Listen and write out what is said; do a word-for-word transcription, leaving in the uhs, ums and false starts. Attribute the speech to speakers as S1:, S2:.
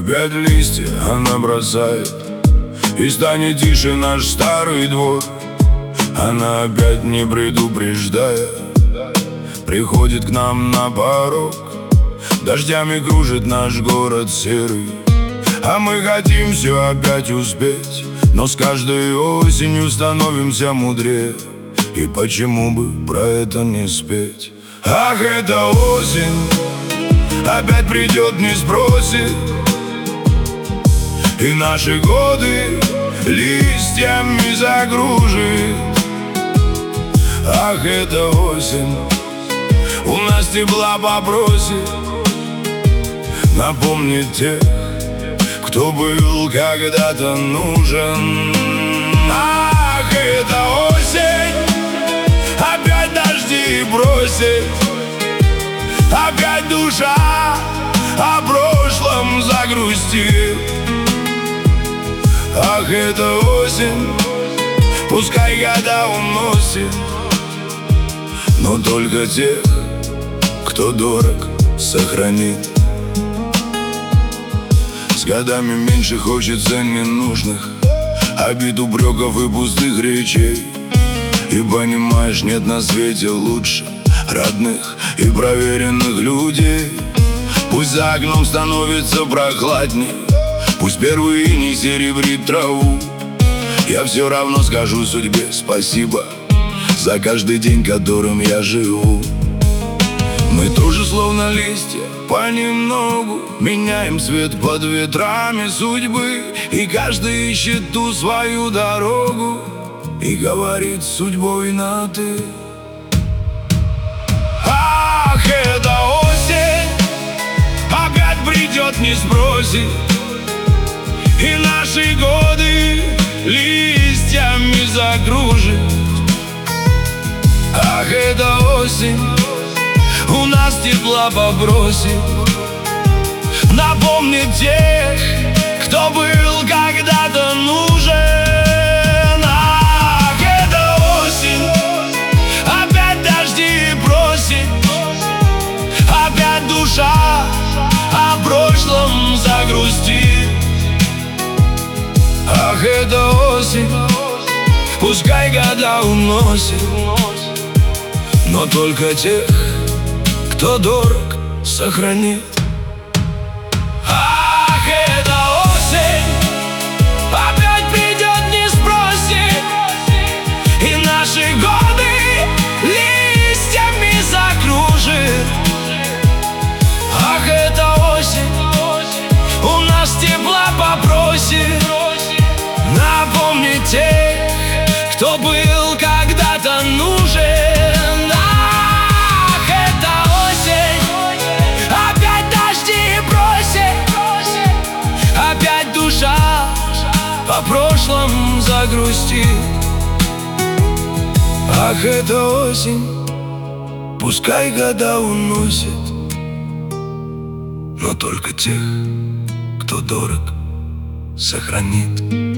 S1: Опять листья она бросает, и станет тише наш старый двор. Она опять, не предупреждая, приходит к нам на порог. Дождями кружит наш город серый, а мы хотим все опять успеть. Но с каждой осенью становимся мудрее, и почему бы про это не спеть? Ах, эта осень опять придет, не спросит, и наши годы листьями загружит. Ах, эта осень у нас тепла попросит, напомнить тех, кто был когда-то нужен. Ах, эта осень опять дожди бросит, опять душа о прошлом загрустит. Ах, эта осень, пускай года уносит, но только тех, кто дорог, сохранит. С годами меньше хочется ненужных обид, упреков и пустых речей. И понимаешь, нет на свете лучше родных и проверенных людей. Пусть за окном становится прохладней, пусть первый иней серебрит траву, я все равно скажу судьбе спасибо за каждый день, которым я живу. Мы тоже словно листья понемногу меняем цвет под ветрами судьбы, и каждый ищет ту свою дорогу и говорит с судьбой на «ты». Ах, эта осень опять придет, не сбросит, и наши годы листьями загружит. Ах, эта осень у нас тепла попросит, напомнит тех, кто был когда-то нужен. Ах, эта осень опять дожди бросит, опять душа о прошлом загрустит. Ах, эта осень, пускай года уносит, но только тех, кто дорог, сохранит. Ах, эта осень опять придет, не спросит, и наши годы листьями закружит. Ах, эта осень у нас тепла попросит, напомнить тех, кто был когда-то нужен. По прошлом загрустит. Ах, эта осень, пускай года уносит, но только тех, кто дорог, сохранит.